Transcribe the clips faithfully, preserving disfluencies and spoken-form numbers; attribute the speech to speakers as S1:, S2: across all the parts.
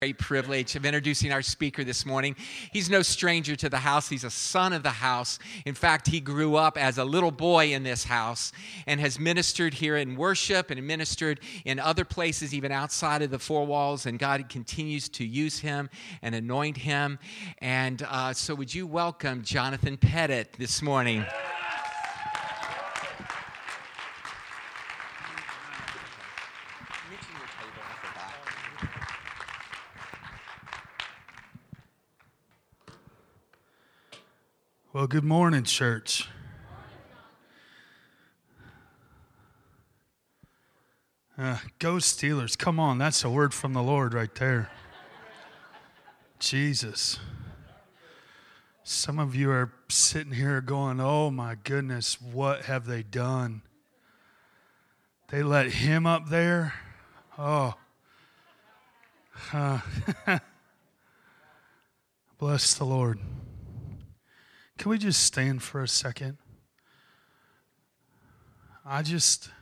S1: Great privilege of introducing our speaker this morning. He's no stranger to the house. He's a son of the house. In fact, he grew up as a little boy in this house and has ministered here in worship and ministered in other places, even outside of the four walls. And God continues to use him and anoint him. And uh, so would you welcome Jonathan Pettit this morning?
S2: Well, good morning, church. Uh, go Steelers. Come on, that's a word from the Lord right there. Jesus. Some of you are sitting here going, oh my goodness, what have they done? They let him up there? Oh. Uh, bless the Lord. Can we just stand for a second? I just,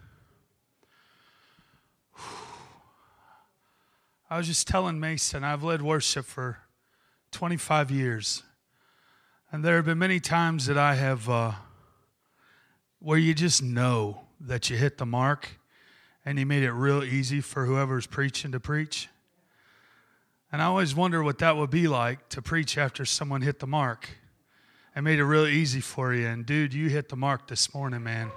S2: I was just telling Mason, I've led worship for twenty-five years. And there have been many times that I have, uh, where you just know that you hit the mark and he made it real easy for whoever's preaching to preach. And I always wonder what that would be like to preach after someone hit the mark. I made it real easy for you. And dude, you hit the mark this morning, man.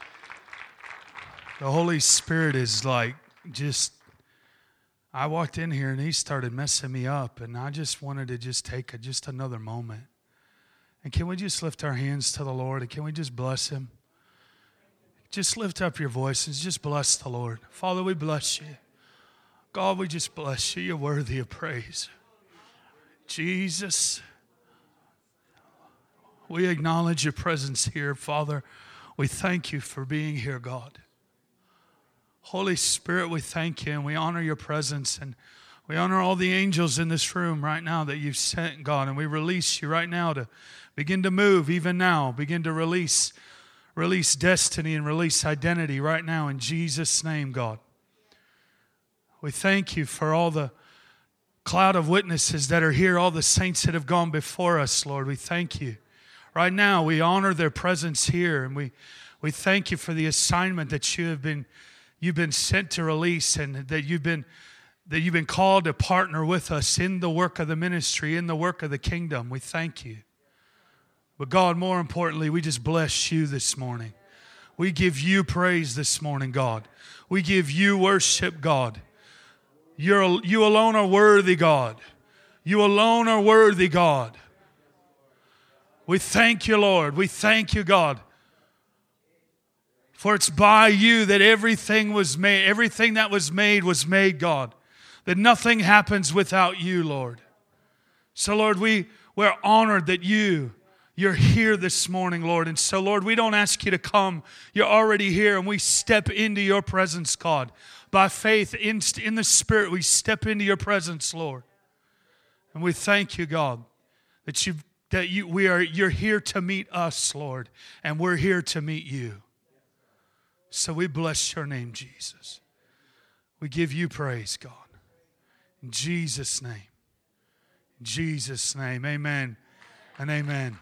S2: The Holy Spirit is like just, I walked in here and he started messing me up. And I just wanted to just take a, just another moment. And can we just lift our hands to the Lord? And can we just bless him? Just lift up your voices. Just bless the Lord. Father, we bless you. God, we just bless you. You're worthy of praise. Jesus, we acknowledge your presence here, Father. We thank you for being here, God. Holy Spirit, we thank you and we honor your presence. And we honor all the angels in this room right now that you've sent, God. And we release you right now to begin to move, even now. Begin to release, release destiny and release identity right now in Jesus' name, God. We thank you for all the cloud of witnesses that are here, all the saints that have gone before us, Lord. We thank you. Right now, we honor their presence here, and we, we thank you for the assignment that you have been you've been sent to release, and that you've been that you've been called to partner with us in the work of the ministry, in the work of the kingdom. We thank you. But God, more importantly, we just bless you this morning. We give you praise this morning, God. We give you worship, God. You're, you alone are worthy, God. You alone are worthy, God. We thank you, Lord. We thank you, God. For it's by you that everything was made. Everything that was made was made, God. That nothing happens without you, Lord. So, Lord, we, we're honored that you, you're here this morning, Lord. And so, Lord, we don't ask you to come. You're already here, and we step into your presence, God. By faith, in, in the Spirit, we step into your presence, Lord. And we thank you, God, that you've That you, we are, you're here to meet us, Lord, and we're here to meet you. So we bless your name, Jesus. We give you praise, God. In Jesus' name. In Jesus' name, amen and amen.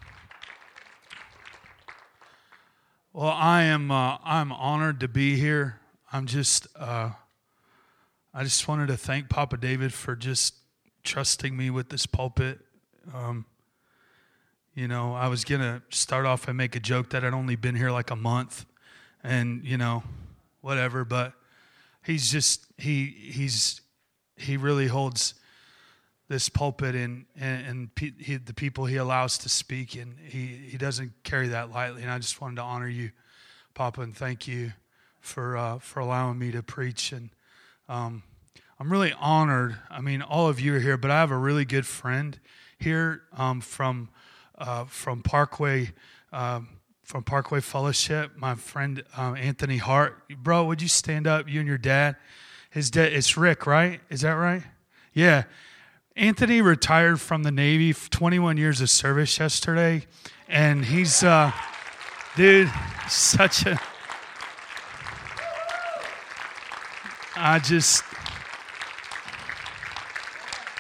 S2: Well, I am uh, I'm honored to be here. I'm just, uh, I just wanted to thank Papa David for just trusting me with this pulpit. Um, You know, I was going to start off and make a joke that I'd only been here like a month and, you know, whatever. But he's just, he he's, he really holds this pulpit and, and, and pe- he, the people he allows to speak. And he, he doesn't carry that lightly. And I just wanted to honor you, Papa, and thank you for, uh, for allowing me to preach. And um, I'm really honored. I mean, all of you are here, but I have a really good friend here um, from... Uh, from Parkway, um, from Parkway Fellowship, my friend um, Anthony Hart. Bro, would you stand up? You and your dad. His dad, it's Rick, right? Is that right? Yeah. Anthony retired from the Navy, twenty-one years of service yesterday, and he's, uh, dude, such a. I just.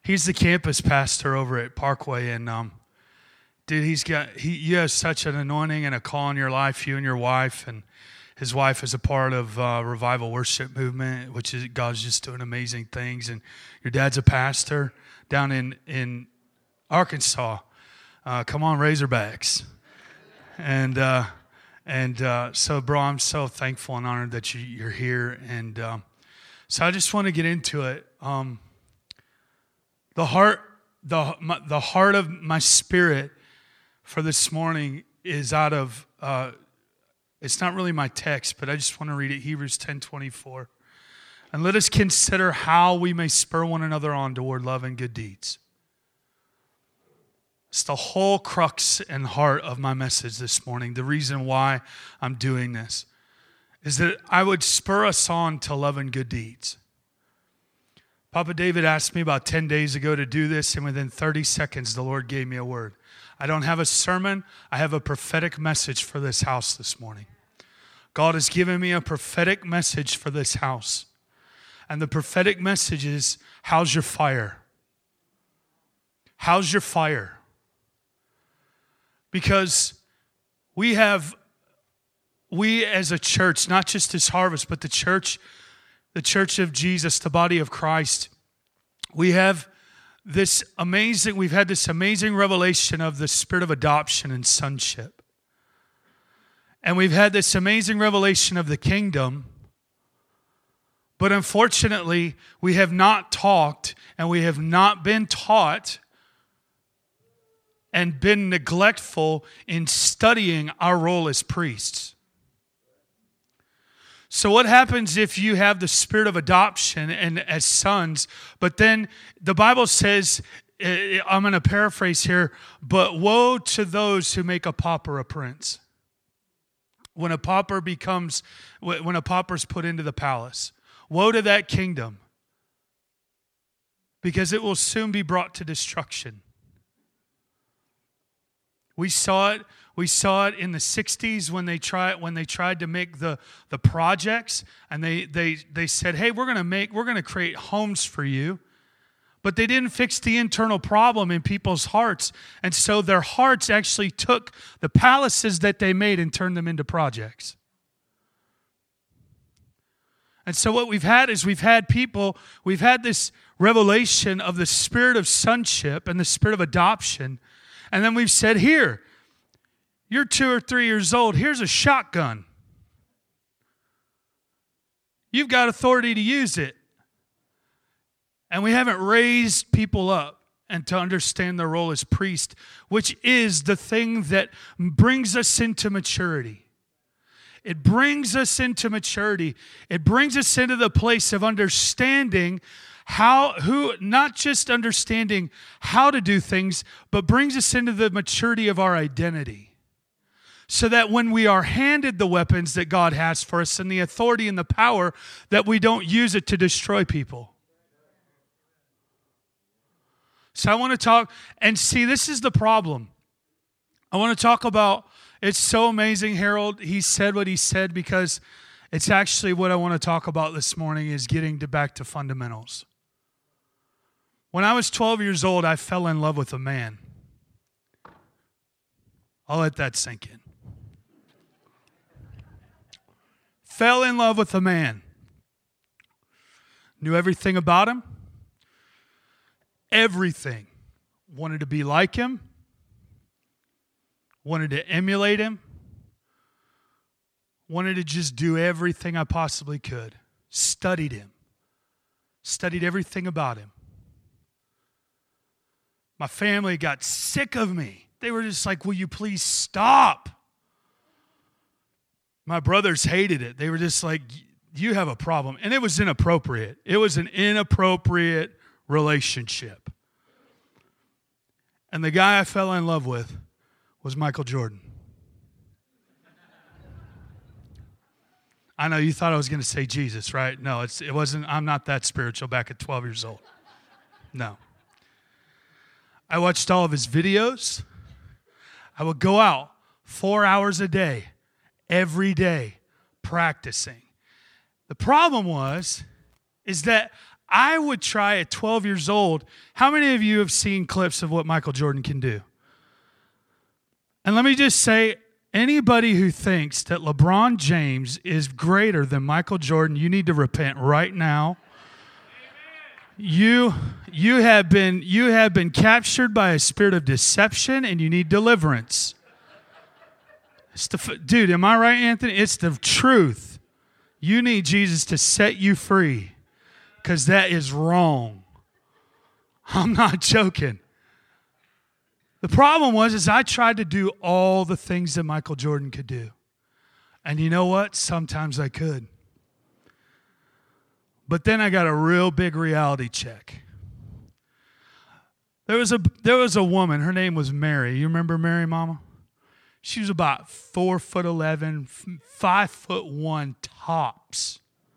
S2: he's the campus pastor over at Parkway, and um, dude, he's got he. You have such an anointing and a call in your life, you and your wife, and his wife is a part of uh, Revival Worship Movement, which is God's just doing amazing things. And your dad's a pastor down in in Arkansas. Uh, come on, Razorbacks, and uh, and uh, so, bro, I'm so thankful and honored that you, you're here, and um, so I just want to get into it. Um, the heart, the my, the heart of my spirit for this morning is out of. Uh, It's not really my text, but I just want to read it, Hebrews ten twenty-four. And let us consider how we may spur one another on toward love and good deeds. It's the whole crux and heart of my message this morning. The reason why I'm doing this is that I would spur us on to love and good deeds. Papa David asked me about ten days ago to do this, and within thirty seconds, the Lord gave me a word. I don't have a sermon. I have a prophetic message for this house this morning. God has given me a prophetic message for this house. And the prophetic message is, how's your fire? How's your fire? Because we have, we as a church, not just as Harvest, but the church, the church of Jesus, the body of Christ, we have this amazing, we've had this amazing revelation of the spirit of adoption and sonship. And we've had this amazing revelation of the kingdom. But unfortunately, we have not talked and we have not been taught and been neglectful in studying our role as priests. So what happens if you have the spirit of adoption and as sons, but then the Bible says, I'm going to paraphrase here, but woe to those who make a pauper a prince. When a pauper becomes, when a pauper's put into the palace, woe to that kingdom, because it will soon be brought to destruction. We saw it. We saw it in the sixties when they tried when they tried to make the, the projects, and they they they said, "Hey, we're going to make we're going to create homes for you." But they didn't fix the internal problem in people's hearts. And so their hearts actually took the palaces that they made and turned them into projects. And so what we've had is we've had people, we've had this revelation of the spirit of sonship and the spirit of adoption. And then we've said, here, you're two or three years old. Here's a shotgun. You've got authority to use it. And we haven't raised people up and to understand their role as priest, which is the thing that brings us into maturity. It brings us into maturity. It brings us into the place of understanding how, who, not just understanding how to do things, but brings us into the maturity of our identity. So that when we are handed the weapons that God has for us and the authority and the power, that we don't use it to destroy people. So I want to talk, and see, this is the problem. I want to talk about, it's so amazing, Harold, he said what he said, because it's actually what I want to talk about this morning is getting to back to fundamentals. When I was twelve years old, I fell in love with a man. I'll let that sink in. Fell in love with a man. Knew everything about him. Everything. Wanted to be like him. Wanted to emulate him. Wanted to just do everything I possibly could. Studied him. Studied everything about him. My family got sick of me. They were just like, will you please stop? My brothers hated it. They were just like, you have a problem. And it was inappropriate. It was an inappropriate relationship. And the guy I fell in love with was Michael Jordan. I know you thought I was going to say Jesus, right? No, it's, it wasn't. I'm not that spiritual back at twelve years old. No. I watched all of his videos. I would go out four hours a day, every day, practicing. The problem was, is that I would try at twelve years old. How many of you have seen clips of what Michael Jordan can do? And let me just say, anybody who thinks that LeBron James is greater than Michael Jordan, you need to repent right now. You, you have been, you have been captured by a spirit of deception, and you need deliverance. It's the, dude, am I right, Anthony? It's the truth. You need Jesus to set you free, because that is wrong. I'm not joking. The problem was is I tried to do all the things that Michael Jordan could do. And you know what? Sometimes I could. But then I got a real big reality check. There was a there was a woman, her name was Mary. You remember Mary, Mama? She was about four foot eleven, five foot one tops.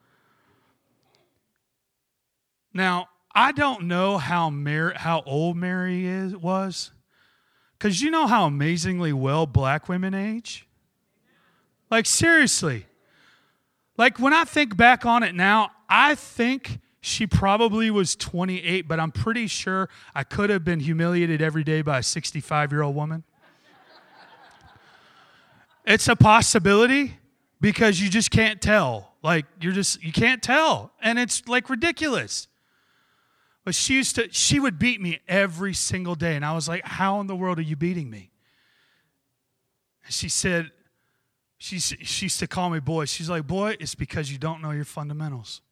S2: Now, I don't know how Mary, how old Mary is was. Because you know how amazingly well black women age? Like, seriously. Like, when I think back on it now, I think she probably was twenty-eight, but I'm pretty sure I could have been humiliated every day by a sixty-five-year-old woman. It's a possibility because you just can't tell. Like, you're just, you can't tell. And it's, like, ridiculous. But she used to, she would beat me every single day. And I was like, how in the world are you beating me? And she said, she, she used to call me boy. She's like, boy, it's because you don't know your fundamentals.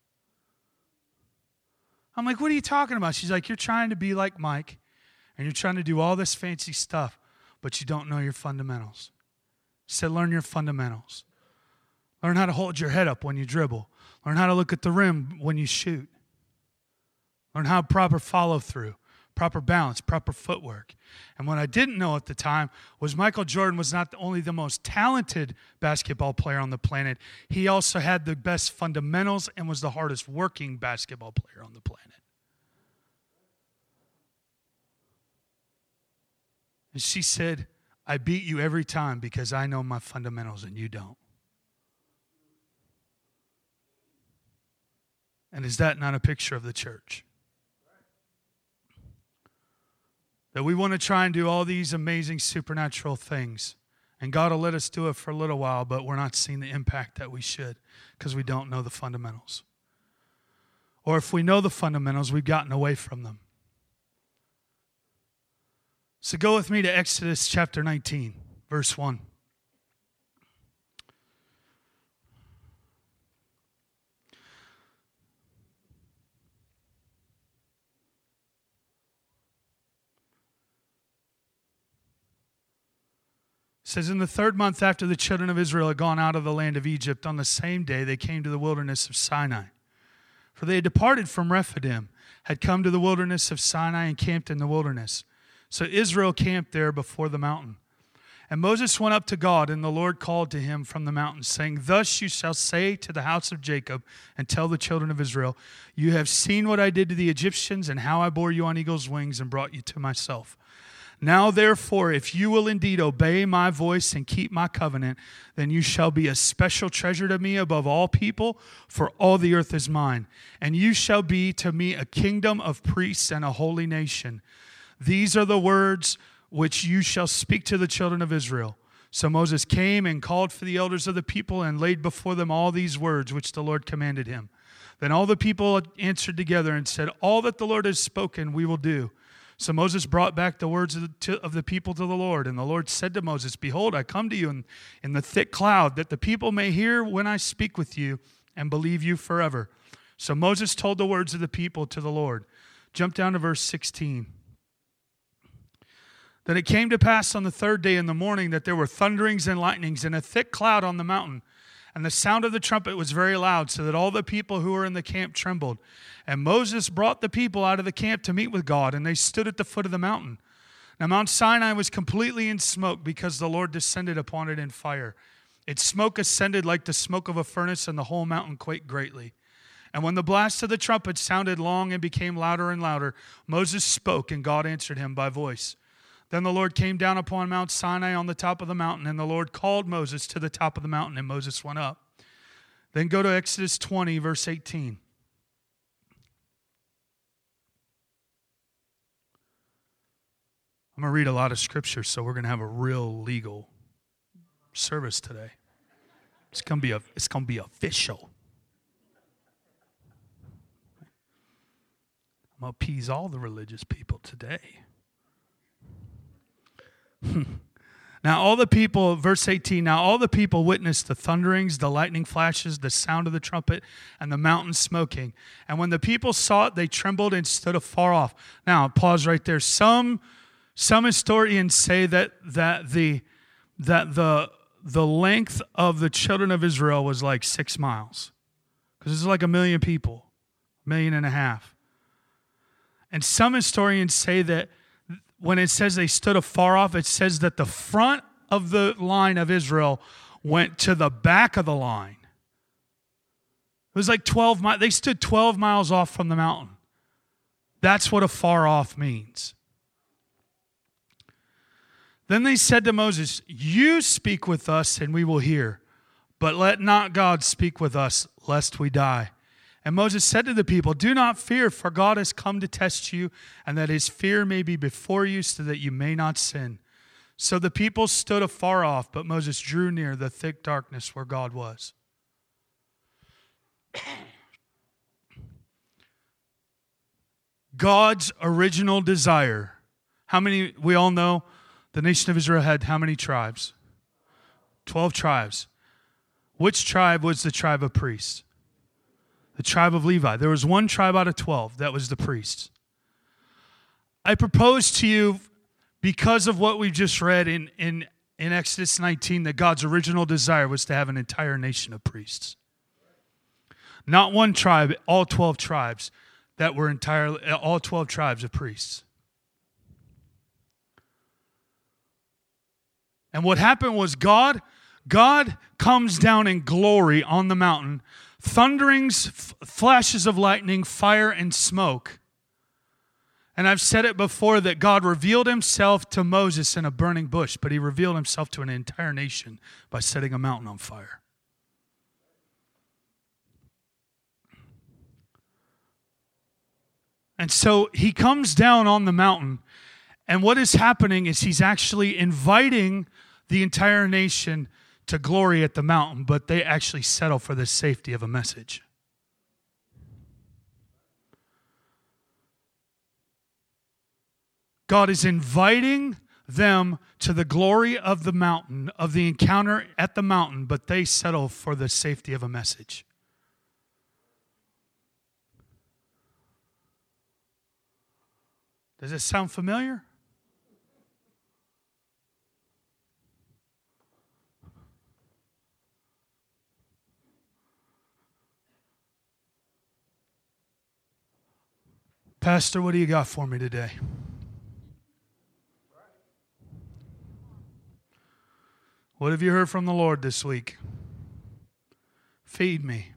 S2: I'm like, what are you talking about? She's like, you're trying to be like Mike, and you're trying to do all this fancy stuff, but you don't know your fundamentals. She said, learn your fundamentals. Learn how to hold your head up when you dribble. Learn how to look at the rim when you shoot. Learn how proper follow-through, proper balance, proper footwork. And what I didn't know at the time was Michael Jordan was not only the most talented basketball player on the planet, he also had the best fundamentals and was the hardest working basketball player on the planet. And she said, I beat you every time because I know my fundamentals and you don't. And is that not a picture of the church? That we want to try and do all these amazing supernatural things. And God will let us do it for a little while, but we're not seeing the impact that we should because we don't know the fundamentals. Or if we know the fundamentals, we've gotten away from them. So go with me to Exodus chapter nineteen, verse one. It says, in the third month after the children of Israel had gone out of the land of Egypt, on the same day they came to the wilderness of Sinai. For they had departed from Rephidim, had come to the wilderness of Sinai and camped in the wilderness. So Israel camped there before the mountain. And Moses went up to God, and the Lord called to him from the mountain, saying, thus you shall say to the house of Jacob, and tell the children of Israel, you have seen what I did to the Egyptians, and how I bore you on eagle's wings and brought you to myself. Now, therefore, if you will indeed obey my voice and keep my covenant, then you shall be a special treasure to me above all people, for all the earth is mine. And you shall be to me a kingdom of priests and a holy nation. These are the words which you shall speak to the children of Israel. So Moses came and called for the elders of the people and laid before them all these words which the Lord commanded him. Then all the people answered together and said, all that the Lord has spoken we will do. So Moses brought back the words of the, to, of the people to the Lord. And the Lord said to Moses, behold, I come to you in, in the thick cloud, that the people may hear when I speak with you and believe you forever. So Moses told the words of the people to the Lord. Jump down to verse sixteen. Then it came to pass on the third day in the morning that there were thunderings and lightnings and a thick cloud on the mountain. And the sound of the trumpet was very loud, so that all the people who were in the camp trembled. And Moses brought the people out of the camp to meet with God, and they stood at the foot of the mountain. Now Mount Sinai was completely in smoke, because the Lord descended upon it in fire. Its smoke ascended like the smoke of a furnace, and the whole mountain quaked greatly. And when the blast of the trumpet sounded long and became louder and louder, Moses spoke, and God answered him by voice. Then the Lord came down upon Mount Sinai on the top of the mountain, and the Lord called Moses to the top of the mountain, and Moses went up. Then go to Exodus twenty, verse eighteen. I'm going to read a lot of scripture, so we're going to have a real legal service today. It's going to be a, it's going to be official. I'm going to appease all the religious people today. Now all the people, verse eighteen, now all the people witnessed the thunderings, the lightning flashes, the sound of the trumpet, and the mountain smoking. And when the people saw it, they trembled and stood afar off. Now, pause right there. Some some historians say that that the that the the length of the children of Israel was like six miles. Because it's like a million people, a million and a half. And some historians say that when it says they stood afar off, it says that the front of the line of Israel went to the back of the line. It was like twelve miles. They stood twelve miles off from the mountain. That's what afar off means. Then they said to Moses, you speak with us and we will hear, but let not God speak with us, lest we die. And Moses said to the people, do not fear, for God has come to test you, and that his fear may be before you, so that you may not sin. So the people stood afar off, but Moses drew near the thick darkness where God was. God's original desire. How many, we all know, the nation of Israel had how many tribes? Twelve tribes. Which tribe was the tribe of priests? The tribe of Levi. There was one tribe out of twelve. That was the priests. I propose to you, because of what we've just read in, in, in Exodus nineteen, that God's original desire was to have an entire nation of priests. Not one tribe, all twelve tribes that were entirely, all twelve tribes of priests. And what happened was God, God comes down in glory on the mountain, thunderings, f- flashes of lightning, fire, and smoke. And I've said it before that God revealed himself to Moses in a burning bush, but he revealed himself to an entire nation by setting a mountain on fire. And so he comes down on the mountain, and what is happening is he's actually inviting the entire nation to glory at the mountain, but they actually settle for the safety of a message. God is inviting them to the glory of the mountain, of the encounter at the mountain, but they settle for the safety of a message. Does it sound familiar? Pastor, what do you got for me today? What have you heard from the Lord this week? Feed me.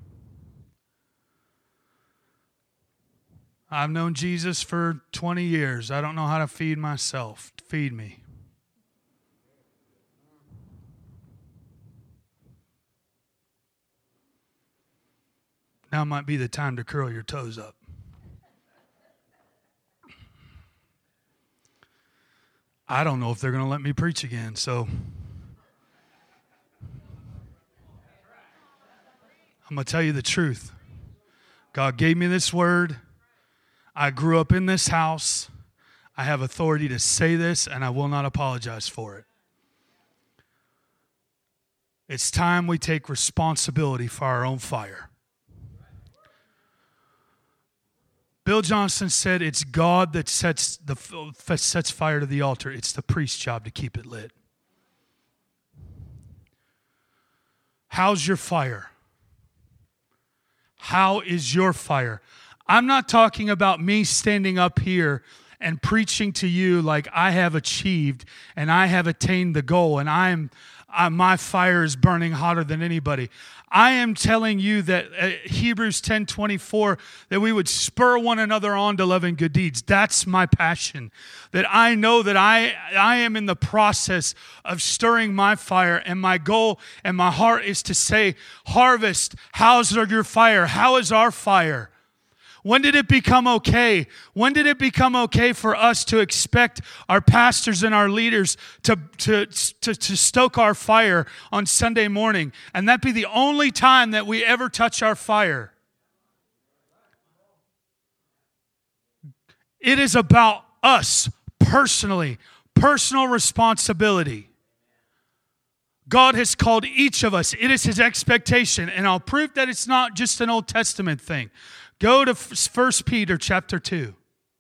S2: I've known Jesus for twenty years. I don't know how to feed myself. Feed me. Now might be the time to curl your toes up. I don't know if they're going to let me preach again, so I'm going to tell you the truth. God gave me this word. I grew up in this house. I have authority to say this, and I will not apologize for it. It's time we take responsibility for our own fire. Bill Johnson said it's God that sets the sets fire to the altar. It's the priest's job to keep it lit. How's your fire? How is your fire? I'm not talking about me standing up here and preaching to you like I have achieved and I have attained the goal and I'm I, my fire is burning hotter than anybody. I am telling you that uh, Hebrews ten twenty-four, that we would spur one another on to love and good deeds. That's my passion. That I know that I, I am in the process of stirring my fire, and my goal and my heart is to say, Harvest, how's your fire? How is our fire? When did it become okay? When did it become okay for us to expect our pastors and our leaders to, to, to, to stoke our fire on Sunday morning, and that be the only time that we ever touch our fire? It is about us personally, personal responsibility. God has called each of us. It is His expectation, and I'll prove that it's not just an Old Testament thing. Go to First Peter chapter two.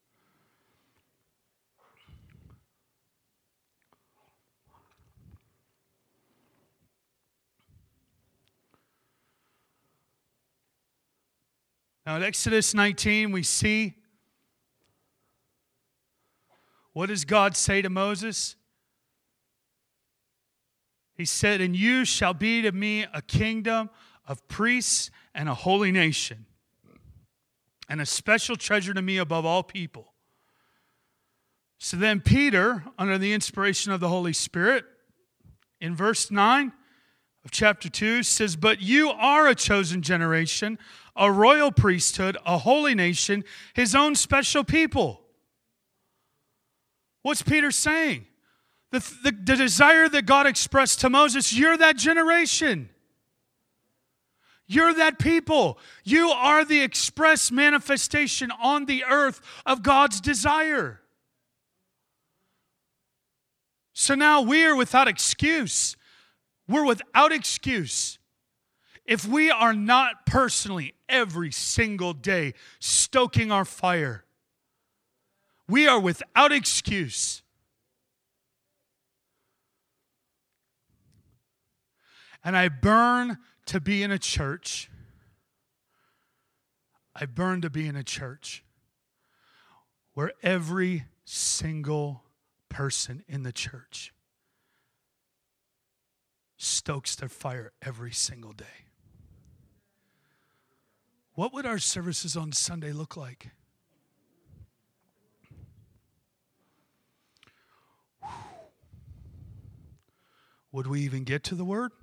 S2: Now in Exodus nineteen, we see, what does God say to Moses? He said, "And you shall be to me a kingdom of priests and a holy nation, and a special treasure to me above all people." So then Peter, under the inspiration of the Holy Spirit, in verse nine of chapter two, says, "But you are a chosen generation, a royal priesthood, a holy nation, His own special people." What's Peter saying? The, the, the desire that God expressed to Moses, you're that generation. You're that people. You are the express manifestation on the earth of God's desire. So now we are without excuse. We're without excuse. If we are not personally every single day stoking our fire, we are without excuse. And I burn to be in a church. I burn to be in a church where every single person in the church stokes their fire every single day. What would our services on Sunday look like? Would we even get to the Word?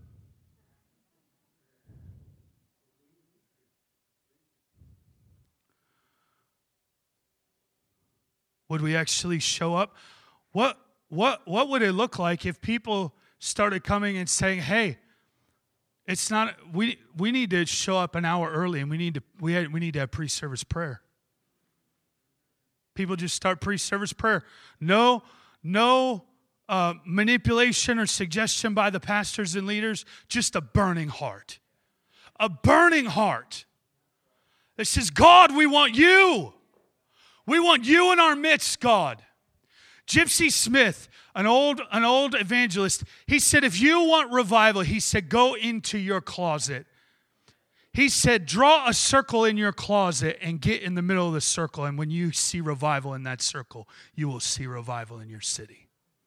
S2: Would we actually show up? What, what, what would it look like if people started coming and saying, "Hey, it's not, we, we need to show up an hour early, and we need to, we, had, we need to have pre-service prayer." People just start pre-service prayer. No, no uh, manipulation or suggestion by the pastors and leaders, just a burning heart. A burning heart that says, "God, we want you. We want you in our midst, God." Gypsy Smith, an old, an old evangelist, he said, if you want revival, he said, go into your closet. He said, draw a circle in your closet and get in the middle of the circle. And when you see revival in that circle, you will see revival in your city.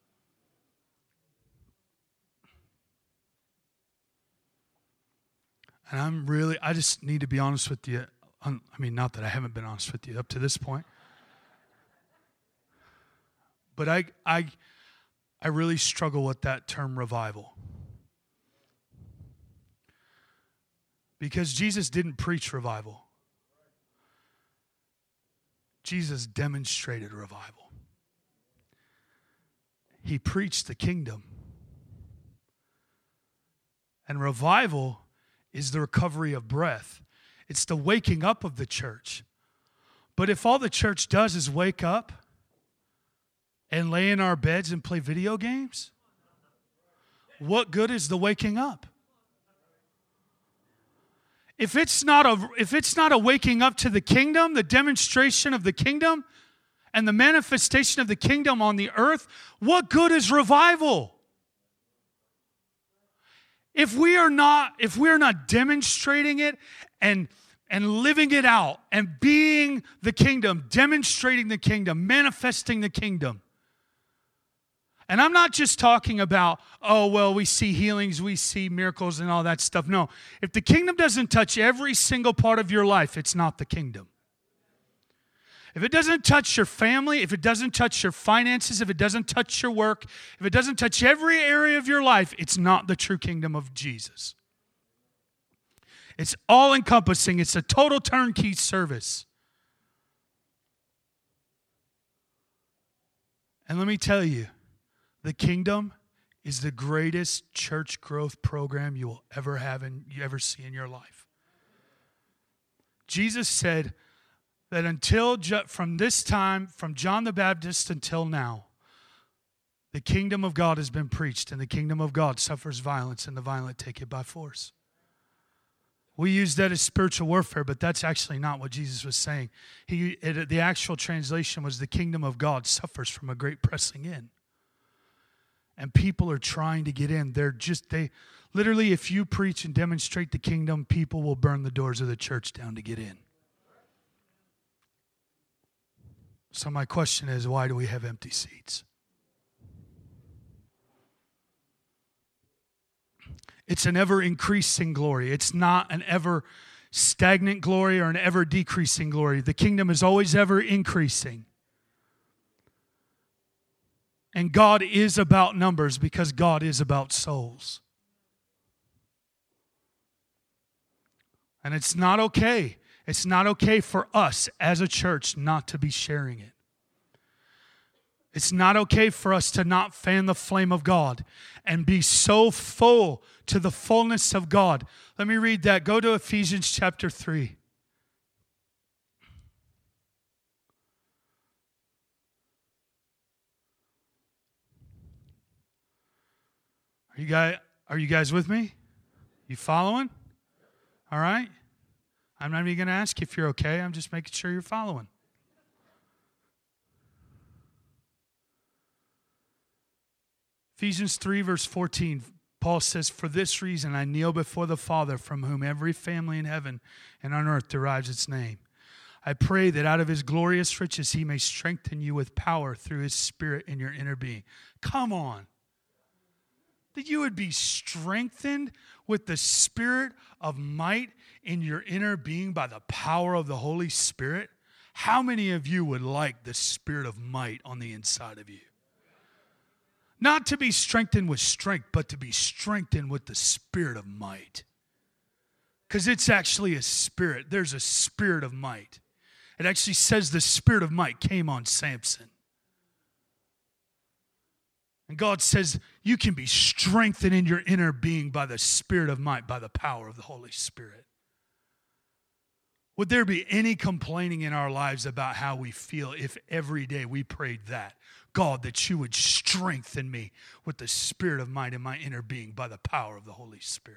S2: And I'm really, I just need to be honest with you. I mean, not that I haven't been honest with you up to this point. But I, I, I really struggle with that term revival. Because Jesus didn't preach revival. Jesus demonstrated revival. He preached the kingdom. And revival is the recovery of breath. It's the waking up of the church. But if all the church does is wake up and lay in our beds and play video games, what good is the waking up? If it's not a, if it's not a waking up to the kingdom, the demonstration of the kingdom, and the manifestation of the kingdom on the earth, what good is revival? If we are not, if we are not demonstrating it and and living it out and being the kingdom, demonstrating the kingdom, manifesting the kingdom. And I'm not just talking about, oh, well, we see healings, we see miracles and all that stuff. No, if the kingdom doesn't touch every single part of your life, it's not the kingdom. If it doesn't touch your family, if it doesn't touch your finances, if it doesn't touch your work, if it doesn't touch every area of your life, it's not the true kingdom of Jesus. It's all-encompassing. It's a total turnkey service. And let me tell you, the kingdom is the greatest church growth program you will ever have and you ever see in your life. Jesus said that until, from this time, from John the Baptist until now, the kingdom of God has been preached, and the kingdom of God suffers violence, and the violent take it by force. We use that as spiritual warfare, but that's actually not what Jesus was saying. He, it, the actual translation was the kingdom of God suffers from a great pressing in. And people are trying to get in. They're just, they, literally, if you preach and demonstrate the kingdom, people will burn the doors of the church down to get in. So my question is, why do we have empty seats? It's an ever-increasing glory. It's not an ever-stagnant glory or an ever-decreasing glory. The kingdom is always ever-increasing. And God is about numbers because God is about souls. And it's not okay. It's not okay for us as a church not to be sharing it. It's not okay for us to not fan the flame of God and be so full to the fullness of God. Let me read that. Go to Ephesians chapter three. Are you guys, are you guys with me? You following? All right. I'm not even going to ask you if you're okay. I'm just making sure you're following. Ephesians three, verse fourteen, Paul says, "For this reason I kneel before the Father, from whom every family in heaven and on earth derives its name. I pray that out of his glorious riches he may strengthen you with power through his Spirit in your inner being." Come on. That you would be strengthened with the Spirit of might in your inner being by the power of the Holy Spirit. How many of you would like the Spirit of might on the inside of you? Not to be strengthened with strength, but to be strengthened with the Spirit of might. Because it's actually a spirit. There's a spirit of might. It actually says the Spirit of might came on Samson. And God says you can be strengthened in your inner being by the Spirit of might, by the power of the Holy Spirit. Would there be any complaining in our lives about how we feel if every day we prayed that? God, that you would strengthen me with the Spirit of might in my inner being by the power of the Holy Spirit.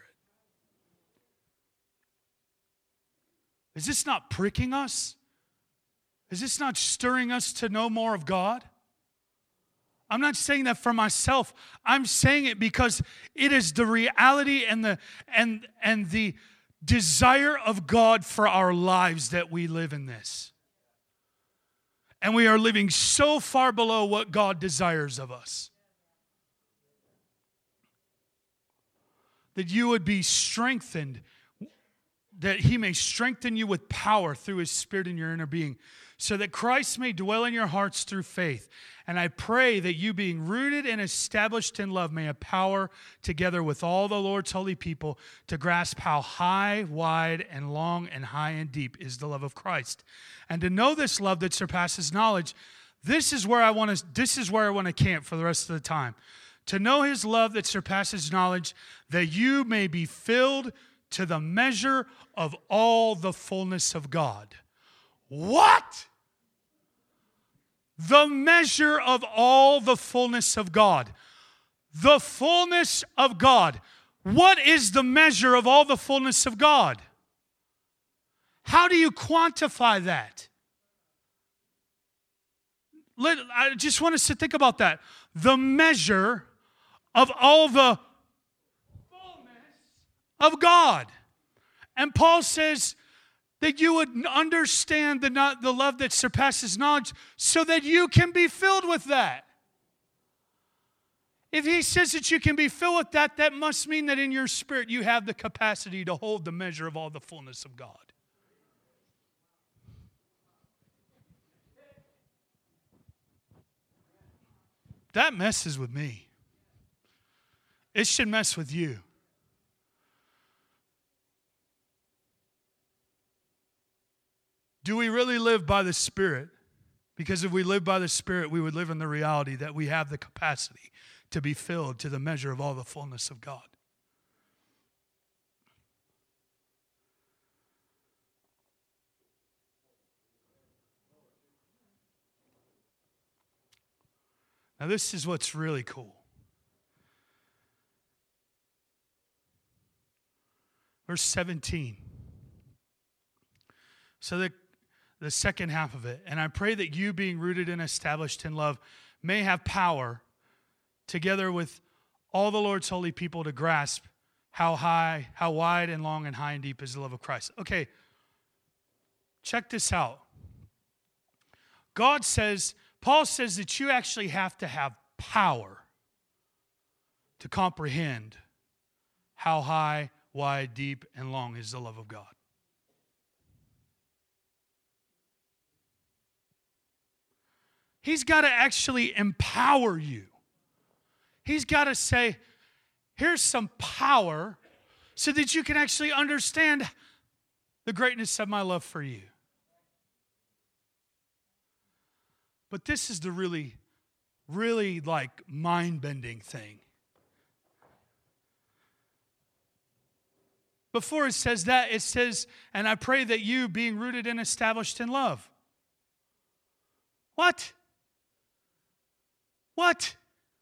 S2: Is this not pricking us? Is this not stirring us to know more of God? I'm not saying that for myself. I'm saying it because it is the reality and the and and the desire of God for our lives that we live in this. And we are living so far below what God desires of us. That you would be strengthened, that he may strengthen you with power through his Spirit in your inner being, so that Christ may dwell in your hearts through faith. And I pray that you, being rooted and established in love, may have power together with all the Lord's holy people to grasp how high, wide, and long, and high and deep is the love of Christ. And to know this love that surpasses knowledge. This is where I want to, this is where I want to camp for the rest of the time. To know his love that surpasses knowledge, that you may be filled to the measure of all the fullness of God. What? The measure of all the fullness of God. The fullness of God. What is the measure of all the fullness of God? How do you quantify that? Let, I just want us to think about that. The measure of all the fullness of God. And Paul says that you would understand the, the love that surpasses knowledge so that you can be filled with that. If he says that you can be filled with that, that must mean that in your spirit you have the capacity to hold the measure of all the fullness of God. That messes with me. It should mess with you. Do we really live by the Spirit? Because if we live by the Spirit, we would live in the reality that we have the capacity to be filled to the measure of all the fullness of God. Now, this is what's really cool. Verse seventeen. So the, the second half of it. And I pray that you, being rooted and established in love, may have power, together with all the Lord's holy people, to grasp how high, how wide and long and high and deep is the love of Christ. Okay, check this out. God says, Paul says that you actually have to have power to comprehend how high, wide, deep, and long is the love of God. He's got to actually empower you. He's got to say, here's some power so that you can actually understand the greatness of my love for you. But this is the really, really like mind-bending thing. Before it says that, it says, and I pray that you, being rooted and established in love. What? What?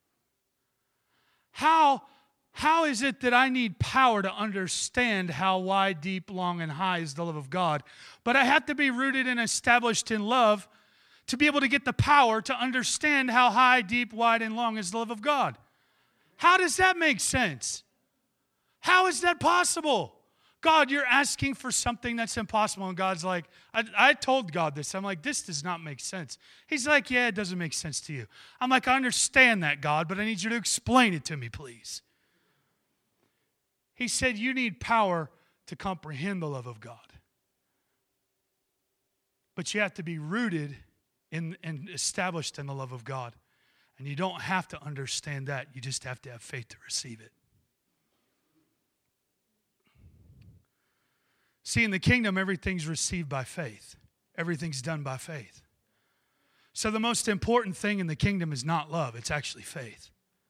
S2: How, how is it that I need power to understand how wide, deep, long, and high is the love of God? But I have to be rooted and established in love to be able to get the power to understand how high, deep, wide, and long is the love of God. How does that make sense? How is that possible? God, you're asking for something that's impossible. And God's like, I, I told God this. I'm like, this does not make sense. He's like, yeah, it doesn't make sense to you. I'm like, I understand that, God, but I need you to explain it to me, please. He said, you need power to comprehend the love of God. But you have to be rooted in, and established in the love of God. And you don't have to understand that. You just have to have faith to receive it. See, in the kingdom, everything's received by faith. Everything's done by faith. So the most important thing in the kingdom is not love. It's actually faith.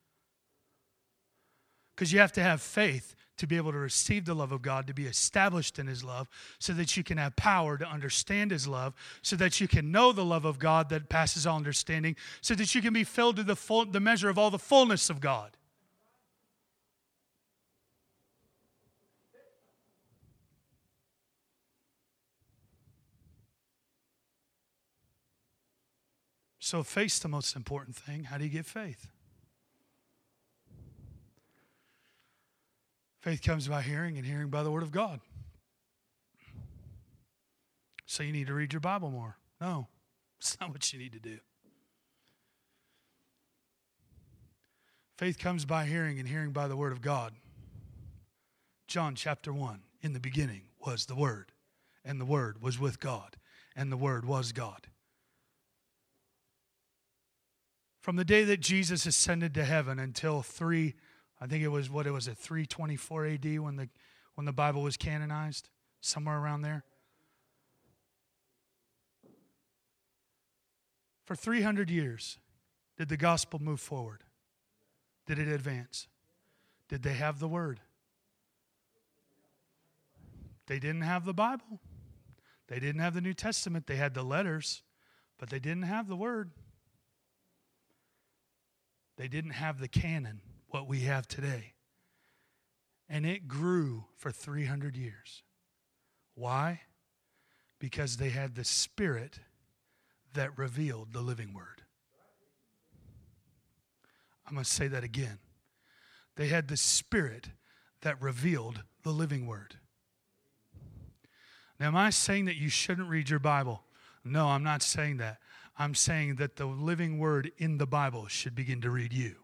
S2: Because you have to have faith to be able to receive the love of God, to be established in His love, so that you can have power to understand His love, so that you can know the love of God that passes all understanding, so that you can be filled to the full, the measure of all the fullness of God. So faith's the most important thing. How do you get faith? Faith comes by hearing, and hearing by the Word of God. So you need to read your Bible more. No, it's not what you need to do. Faith comes by hearing, and hearing by the Word of God. John chapter one, in the beginning was the Word, and the Word was with God, and the Word was God. From the day that Jesus ascended to heaven until three, I think it was, what it was, at three twenty-four A D when the, when the Bible was canonized, somewhere around there. For three hundred years, did the gospel move forward? Did it advance? Did they have the Word? They didn't have the Bible. They didn't have the New Testament. They had the letters, but they didn't have the Word. They didn't have the canon, what we have today. And it grew for three hundred years. Why? Because they had the Spirit that revealed the living Word. I'm going to say that again. They had the Spirit that revealed the living Word. Now, am I saying that you shouldn't read your Bible? No, I'm not saying that. I'm saying that the living Word in the Bible should begin to read you.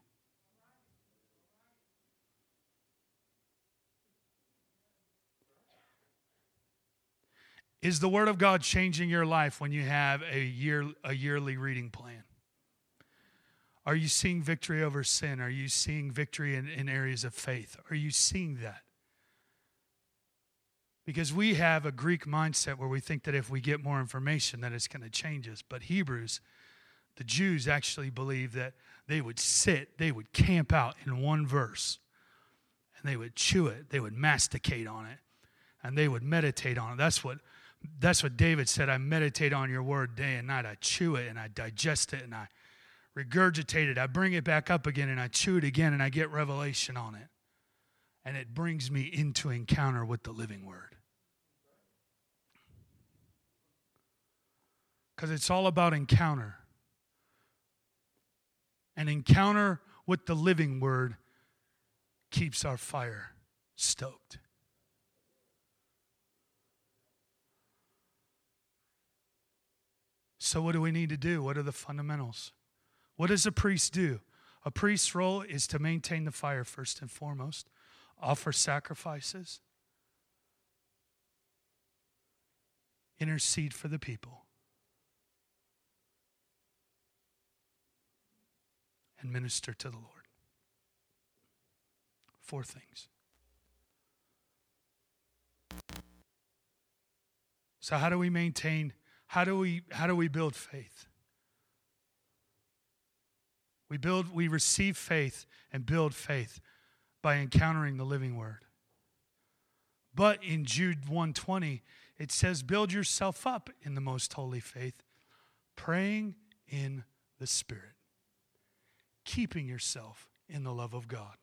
S2: Is the Word of God changing your life when you have a year a yearly reading plan? Are you seeing victory over sin? Are you seeing victory in, in areas of faith? Are you seeing that? Because we have a Greek mindset where we think that if we get more information that it's going to change us. But Hebrews, the Jews actually believe that they would sit, they would camp out in one verse, and they would chew it, they would masticate on it, and they would meditate on it. That's what that's what David said, I meditate on your word day and night. I chew it and I digest it and I regurgitate it. I bring it back up again and I chew it again and I get revelation on it. And it brings me into encounter with the living word. Because it's all about encounter. An encounter with the living word keeps our fire stoked. So what do we need to do? What are the fundamentals? What does a priest do? A priest's role is to maintain the fire first and foremost. Offer sacrifices, intercede for the people, and minister to the Lord. Four things. So how do we maintain, how do we how do we build faith? We build, we receive faith and build faith by encountering the living word. But in Jude one twenty, it says, build yourself up in the most holy faith, praying in the Spirit, keeping yourself in the love of God.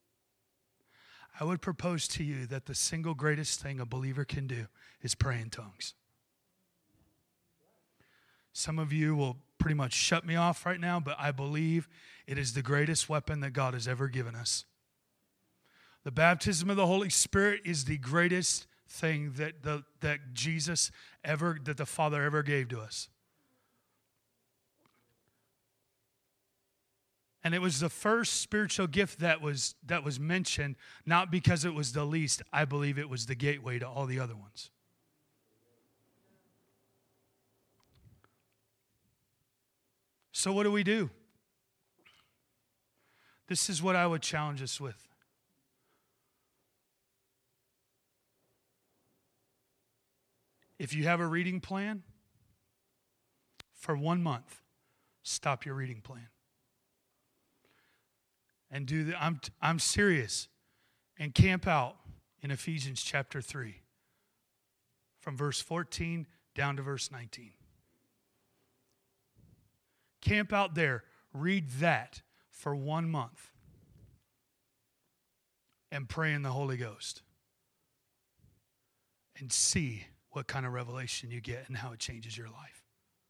S2: I would propose to you that the single greatest thing a believer can do is pray in tongues. Some of you will pretty much shut me off right now, but I believe it is the greatest weapon that God has ever given us. The baptism of the Holy Spirit is the greatest thing that the that Jesus ever, that the Father ever gave to us. And it was the first spiritual gift that was that was mentioned, not because it was the least. I believe it was the gateway to all the other ones. So what do we do? This is what I would challenge us with. If you have a reading plan, for one month, stop your reading plan. And do the, I'm, I'm serious, and camp out in Ephesians chapter three, from verse fourteen down to verse nineteen. Camp out there, read that for one month, and pray in the Holy Ghost. And see what kind of revelation you get and how it changes your life.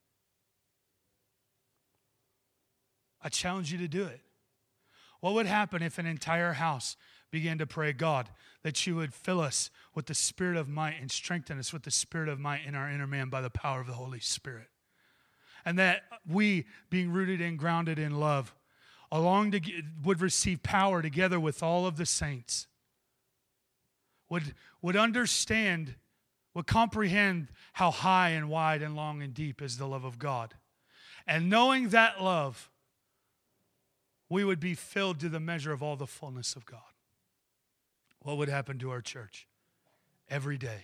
S2: I challenge you to do it. What would happen if an entire house began to pray, God, that you would fill us with the spirit of might and strengthen us with the spirit of might in our inner man by the power of the Holy Spirit? And that we, being rooted and grounded in love, along to, would receive power together with all of the saints, would, would understand, would comprehend how high and wide and long and deep is the love of God. And knowing that love, we would be filled to the measure of all the fullness of God. What would happen to our church every day?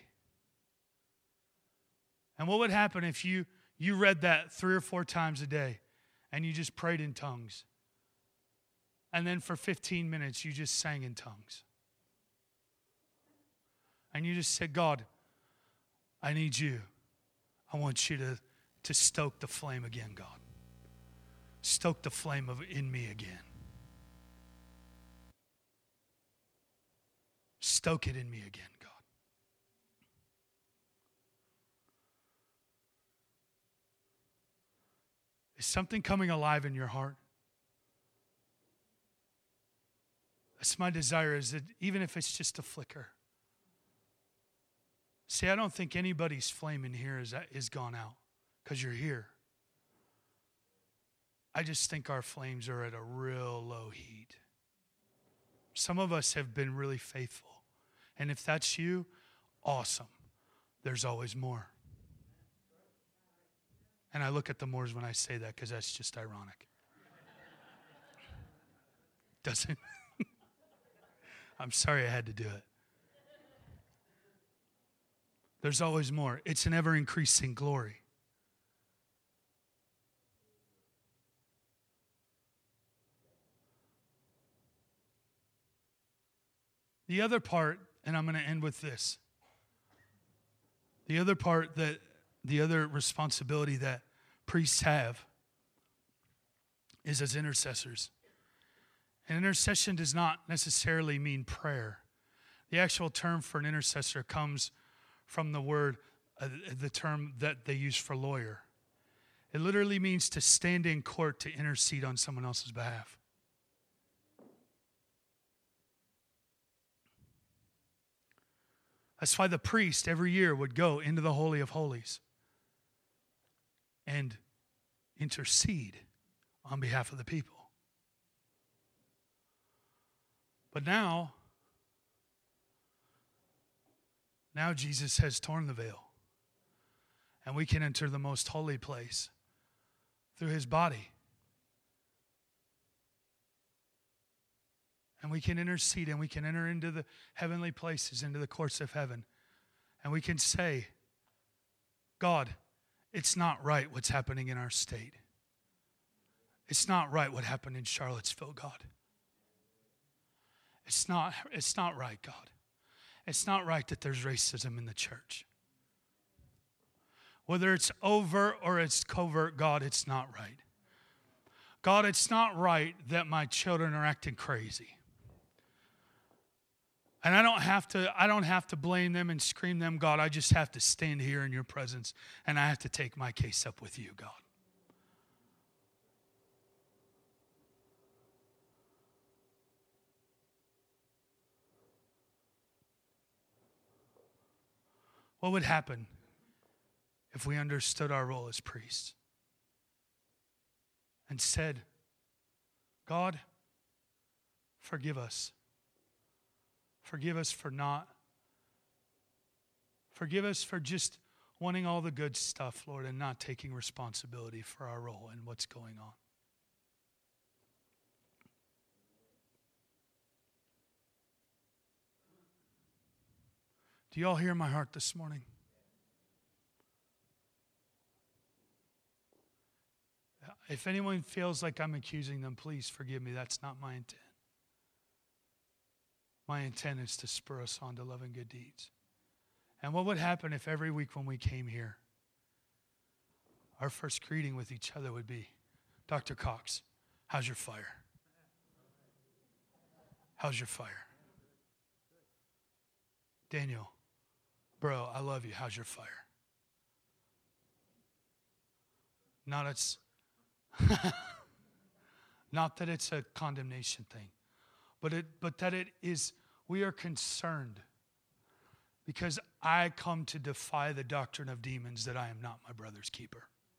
S2: And what would happen if you, you read that three or four times a day and you just prayed in tongues? And then for fifteen minutes, you just sang in tongues. And you just said, God, I need you. I want you to, to stoke the flame again, God. Stoke the flame of in me again. Stoke it in me again, God. Is something coming alive in your heart? That's my desire, is that even if it's just a flicker. See, I don't think anybody's flame in here is, is gone out because you're here. I just think our flames are at a real low heat. Some of us have been really faithful. And if that's you, awesome. There's always more. And I look at the mores when I say that because that's just ironic. Doesn't? I'm sorry I had to do it. There's always more. It's an ever-increasing glory. The other part, and I'm going to end with this. The other part that, the other responsibility that priests have is as intercessors. And intercession does not necessarily mean prayer. The actual term for an intercessor comes from the word, uh, the term that they use for lawyer. It literally means to stand in court to intercede on someone else's behalf. That's why the priest every year would go into the Holy of Holies and intercede on behalf of the people. But now, now Jesus has torn the veil, and we can enter the most holy place through his body. And we can intercede, and we can enter into the heavenly places, into the courts of heaven. And we can say, God, it's not right what's happening in our state. It's not right what happened in Charlottesville, God. It's not, it's not right, God. It's not right that there's racism in the church. Whether it's overt or it's covert, God, it's not right. God, it's not right that my children are acting crazy. And I don't have to, I don't have to blame them and scream them, God. I just have to stand here in your presence, and I have to take my case up with you, God. What would happen if we understood our role as priests and said, God, forgive us. Forgive us for not. Forgive us for just wanting all the good stuff, Lord, and not taking responsibility for our role and what's going on. Do you all hear my heart this morning? If anyone feels like I'm accusing them, please forgive me. That's not my intent. My intent is to spur us on to love and good deeds. And what would happen if every week when we came here, our first greeting with each other would be, Doctor Cox, how's your fire? How's your fire? Daniel, bro, I love you. How's your fire? Not it's not that it's a condemnation thing. But it, but that it is, we are concerned because I come to defy the doctrine of demons that I am not my brother's keeper.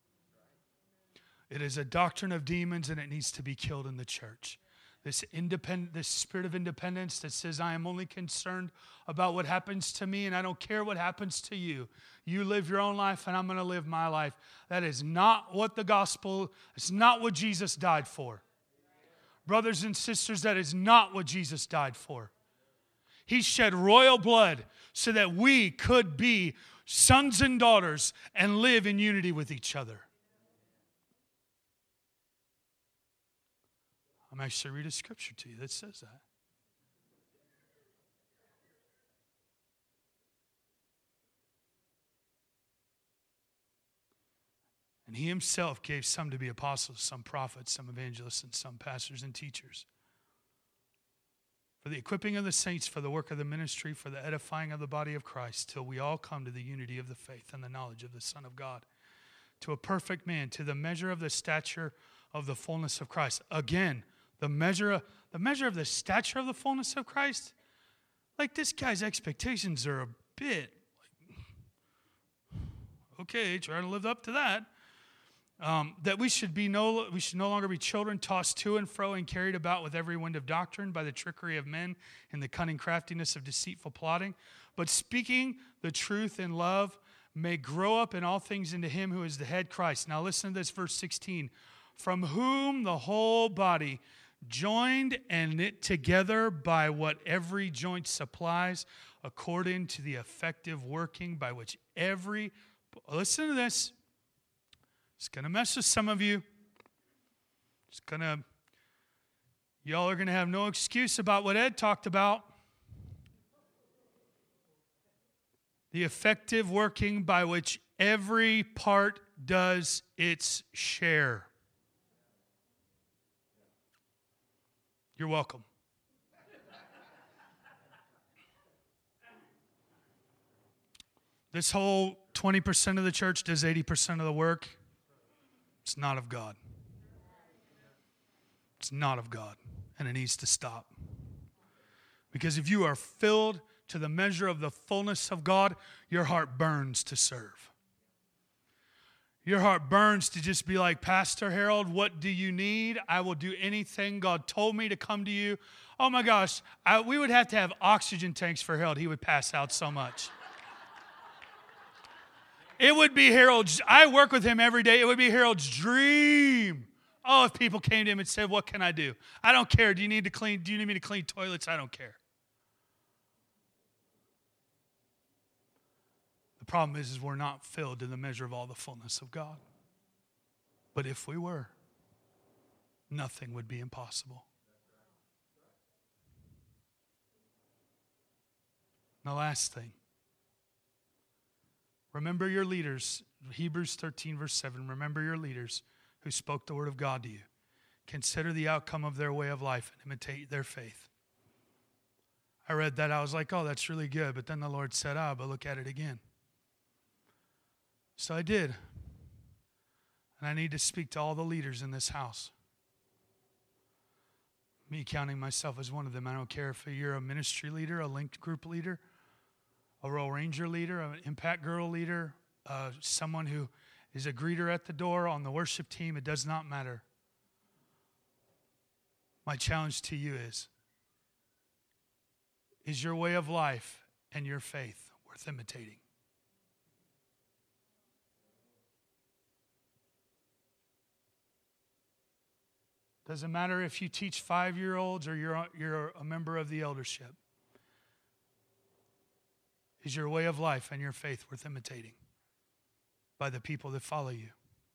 S2: It is a doctrine of demons, and it needs to be killed in the church. This independent, this spirit of independence that says I am only concerned about what happens to me, and I don't care what happens to you. You live your own life, and I'm going to live my life. That is not what the gospel, it's not what Jesus died for. Brothers and sisters, that is not what Jesus died for. He shed royal blood so that we could be sons and daughters and live in unity with each other. I'm actually read a scripture to you that says that. And he himself gave some to be apostles, some prophets, some evangelists, and some pastors and teachers, for the equipping of the saints, for the work of the ministry, for the edifying of the body of Christ, till we all come to the unity of the faith and the knowledge of the Son of God, to a perfect man, to the measure of the stature of the fullness of Christ. Again, the measure of, the measure of the stature of the fullness of Christ. Like, this guy's expectations are a bit like, okay, try to live up to that. Um, that we should be no we should no longer be children tossed to and fro and carried about with every wind of doctrine by the trickery of men and the cunning craftiness of deceitful plotting, but speaking the truth in love may grow up in all things into him who is the head, Christ. Now listen to this, verse sixteen. From whom the whole body, joined and knit together by what every joint supplies, according to the effective working by which every, listen to this, it's going to mess with some of you. It's going to, y'all are going to have no excuse about what Ed talked about. The effective working by which every part does its share. You're welcome. This whole twenty percent of the church does eighty percent of the work. It's not of God. It's not of God, and it needs to stop. Because if you are filled to the measure of the fullness of God, your heart burns to serve. Your heart burns to just be like, Pastor Harold, what do you need? I will do anything. God told me to come to you. Oh my gosh, I, we would have to have oxygen tanks for Harold. He would pass out so much. It would be Harold's, I work with him every day. It would be Harold's dream. Oh, if people came to him and said, what can I do? I don't care. Do you need to clean, do you need me to clean toilets? I don't care. The problem is, is we're not filled to the measure of all the fullness of God. But if we were, nothing would be impossible. And the last thing. Remember your leaders. Hebrews thirteen, verse seven. Remember your leaders who spoke the word of God to you. Consider the outcome of their way of life and imitate their faith. I read that. I was like, oh, that's really good. But then the Lord said, ah, but look at it again. So I did. And I need to speak to all the leaders in this house. Me counting myself as one of them. I don't care if you're a ministry leader, a linked group leader, a Royal Ranger leader, an Impact Girl leader, uh, someone who is a greeter at the door on the worship team. It does not matter. My challenge to you is, is your way of life and your faith worth imitating? Doesn't matter if you teach five-year-olds or you're, you're a member of the eldership. Is your way of life and your faith worth imitating by the people that follow you?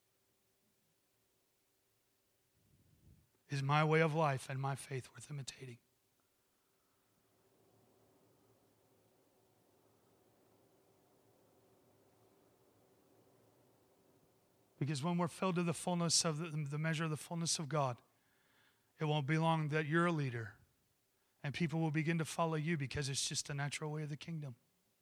S2: Is my way of life and my faith worth imitating? Because when we're filled to the fullness of the, the measure of the fullness of God, it won't be long that you're a leader and people will begin to follow you because it's just the natural way of the kingdom.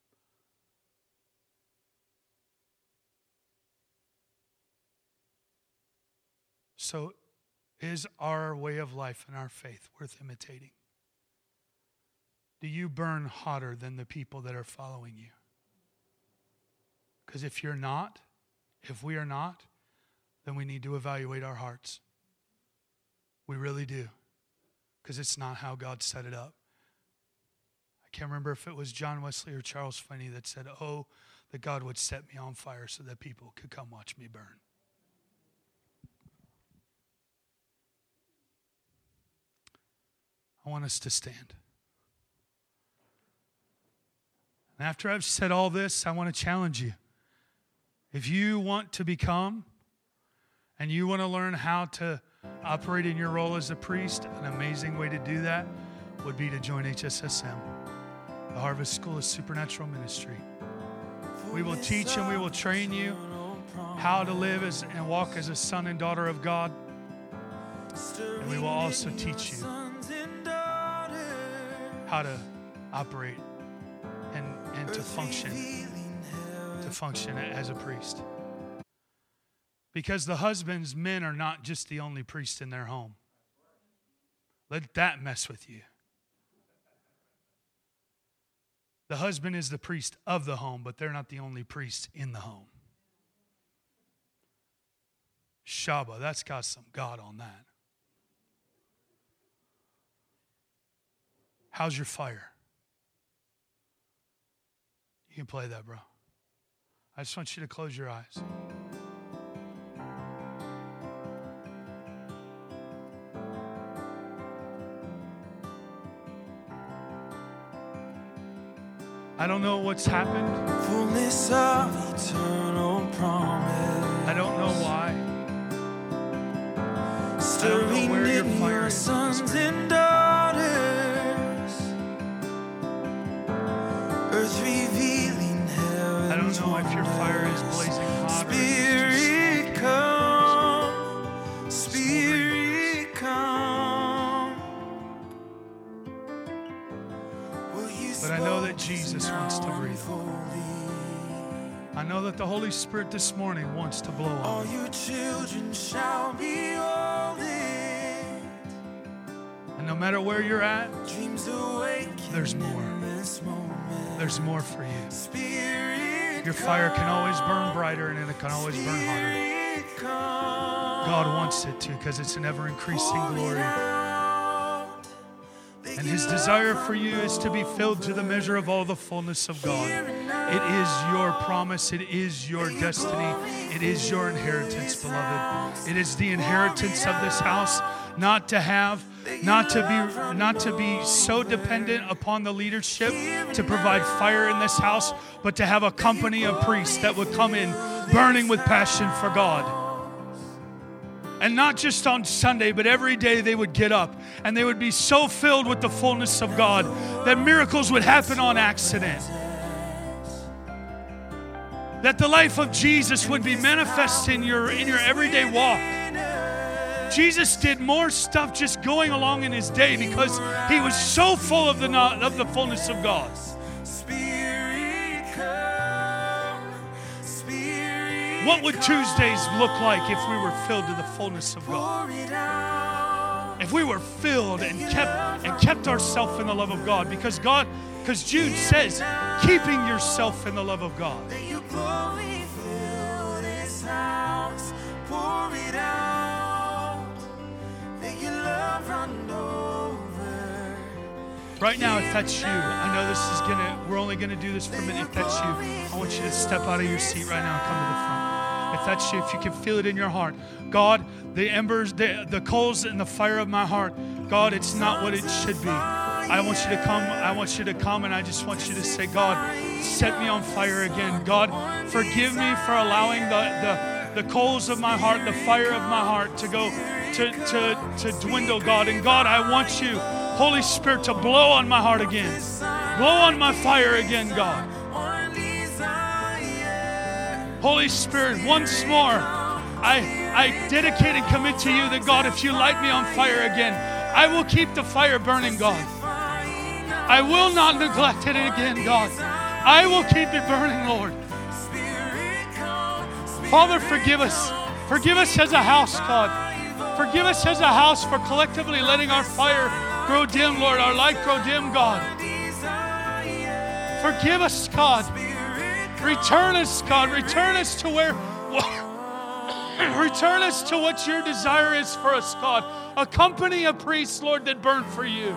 S2: So is our way of life and our faith worth imitating? Do you burn hotter than the people that are following you? Because if you're not, if we are not, then we need to evaluate our hearts. We really do. Because it's not how God set it up. I can't remember if it was John Wesley or Charles Finney that said, oh, that God would set me on fire so that people could come watch me burn. I want us to stand. And after I've said all this, I want to challenge you. If you want to become and you want to learn how to operate in your role as a priest, an amazing way to do that would be to join H S S M, the Harvest School of Supernatural Ministry. We will teach and we will train you how to live as and walk as a son and daughter of God. And we will also teach you how to operate and, and to function, to function as a priest. Because the husbands, men are not just the only priest in their home. Let that mess with you. The husband is the priest of the home, but they're not the only priest in the home. Shabbat, that's got some God on that. How's your fire? You can play that, bro. I just want you to close your eyes. I don't know what's happened.
S3: Fullness of eternal promise.
S2: I don't know why.
S3: Stirring
S2: where your
S3: in
S2: fire
S3: your
S2: is.
S3: sons and daughters. Earth revealing heaven's
S2: I don't know if your fire is blazing hot or if
S3: Spirit
S2: it's
S3: come, Spirit come.
S2: But I know that Jesus wants to breathe. I know that the Holy Spirit this morning wants to blow on
S3: All
S2: me.
S3: your children shall be holy.
S2: And no matter where you're at,
S3: Dreams awaken
S2: there's more.
S3: in this moment.
S2: There's more for you.
S3: Spirit
S2: Your fire can always burn brighter and it can always burn hotter.
S3: Spirit come.
S2: God wants it to because it's an ever-increasing glory. And His desire for you is to be filled to the measure of all the fullness of God. It is your promise. It is your destiny. It is your inheritance, beloved. It is the inheritance of this house, not to have, not to be, not to be so dependent upon the leadership to provide fire in this house, but to have a company of priests that would come in burning with passion for God. And not just on Sunday, but every day they would get up and they would be so filled with the fullness of God that miracles would happen on accident. That the life of Jesus would be manifest in your, in your everyday walk. Jesus did more stuff just going along in His day because He was so full of the, of the fullness of God.
S3: Spirit come, Spirit
S2: What would Tuesdays look like if we were filled to the fullness of God?
S3: pour it out.
S2: If we were filled and kept and kept ourselves in the love of God, because God, because Jude says, keeping yourself in the love of God.
S3: Let your glory fill this house. Pour it out. Let your love run over.
S2: Right now, if that's you, I know this is gonna, we're only gonna do this for a minute. If that's you, I want you to step out of your seat right now and come to the front. If that's you, if you can feel it in your heart, God, the embers, the, the coals and the fire of my heart, God, it's not what it should be. I want you to come, I want you to come and I just want you to say, God, set me on fire again. God, forgive me for allowing the, the, the coals of my heart, the fire of my heart to go, to, to, to dwindle, God. And God, I want you, Holy Spirit, to blow on my heart again. Blow on my fire again, God. Holy Spirit, once more, I, I dedicate and commit to you that, God, if you light me on fire again, I will keep the fire burning, God. I will not neglect it again, God. I will keep it burning, Lord. Father, forgive us. Forgive us as a house, God. Forgive us as a house for collectively letting our fire grow dim, Lord, our light grow dim, God. Forgive us, God. Return us, God. Return us to where... Return us to what your desire is for us, God. A company of priests, Lord, that burn for you.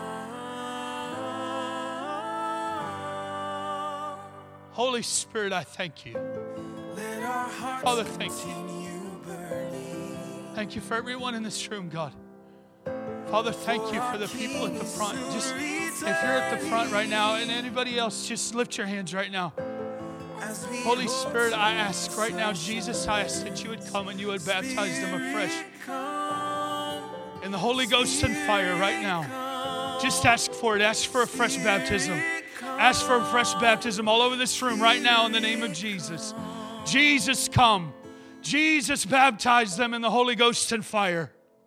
S2: Holy Spirit, I thank you. Father, thank you. Thank you for everyone in this room, God. Father, thank you for the people at the front. Just, if you're at the front right now and anybody else, just lift your hands right now. Holy Spirit, I ask right now, Jesus, I ask that you would come and you would baptize them afresh in the Holy Ghost and fire right now. Just ask for it. Ask for a fresh baptism. Ask for a fresh baptism all over this room right now in the name of Jesus. Jesus, come. Jesus, baptize them in the Holy Ghost and fire.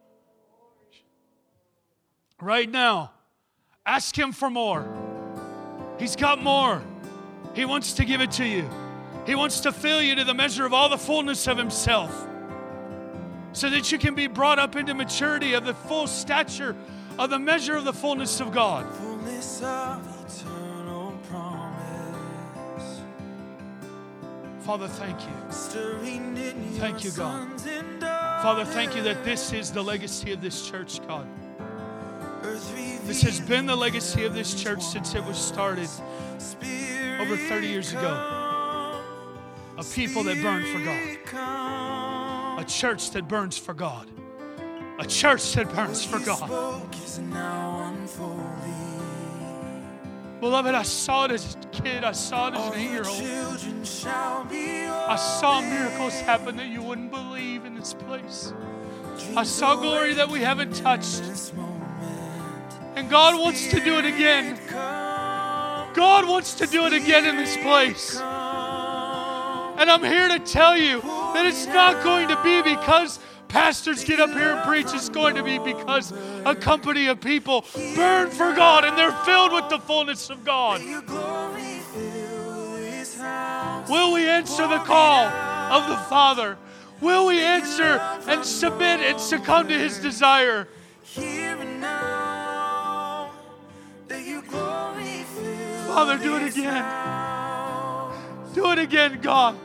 S2: Right now, ask Him for more. He's got more. He wants to give it to you. He wants to fill you to the measure of all the fullness of Himself so that you can be brought up into maturity of the full stature of the measure of the fullness of God.
S3: Fullness of eternal promise.
S2: Father, thank you.
S3: Stirring in your
S2: Thank you, God.
S3: sons and daughters.
S2: Father, thank you that this is the legacy of this church, God.
S3: Earth
S2: This has been the legacy of this church since it was started over thirty years ago. A people that burn for God. A church that burns for God. A church that burns for God. Beloved, I saw it as a kid. I saw it as
S3: All
S2: an
S3: your
S2: eight-year-old.
S3: children shall be
S2: I saw miracles happen that you wouldn't believe in this place. I saw glory that we haven't touched.
S3: this moment.
S2: And God wants to do it again. God wants to do it again in this place. And I'm here to tell you that it's not going to be because pastors get up here and preach. It's going to be because a company of people burn for God and they're filled with the fullness of God.
S3: Your glory fill this house.
S2: Will we answer the call of the Father? Will we answer and submit and succumb to His desire?
S3: Here and now, that your glory fill
S2: Father, do it
S3: this
S2: again.
S3: house.
S2: Do it again, God.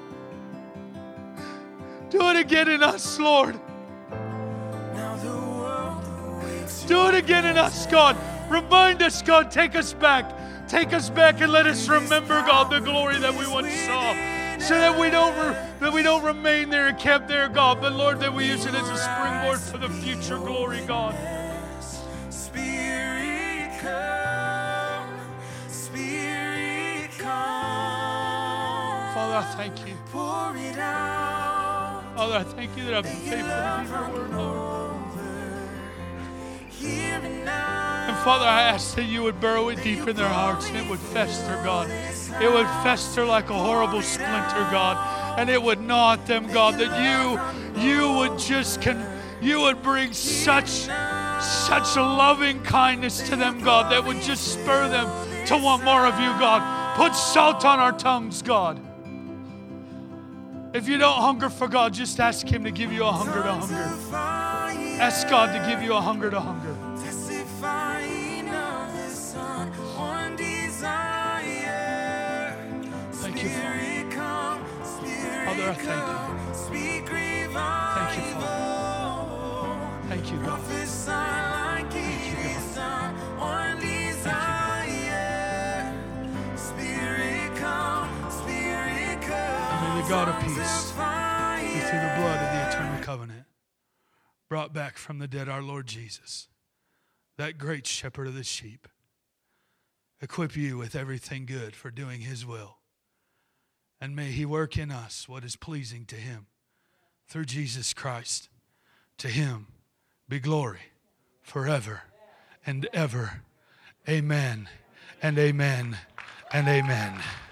S2: Do it again in us, Lord.
S3: Now the world awaits
S2: Do it again in us, God. Remind us, God. Take us back. Take us back and let us remember, God, the glory that we once saw. So that we don't re- that we don't remain there and kept there, God, but Lord, that we use it as a springboard for the future glory, God.
S3: Spirit come, Spirit come.
S2: Father, I thank you.
S3: Pour it out.
S2: Father, I thank you that I've been faithful to be your word, Lord.
S3: Here and now.
S2: And Father, I ask that you would burrow it deep in their hearts and it would fester, God. It would fester like a horrible splinter, God. And it would gnaw at them, God, that you, you would just, con- you would bring such, such loving kindness to them, God, that would just spur them to want more of you, God. Put salt on our tongues, God. If you don't hunger for God, just ask Him to give you a hunger to hunger. Ask God to give you a hunger to hunger.
S3: Testifying of His Son, one desire.
S2: Thank you, Father.
S3: Spirit come, Spirit
S2: Father, I thank you.
S3: come, speak revival.
S2: Thank you, Father. Thank you, God.
S3: Prophesy like it is done, one desire. Spirit come, Spirit come.
S2: And may the God of peace, who through the blood of the eternal covenant brought back from the dead our Lord Jesus, that great shepherd of the sheep, equip you with everything good for doing His will. And may He work in us what is pleasing to Him through Jesus Christ. To Him be glory forever and ever. Amen and amen and amen.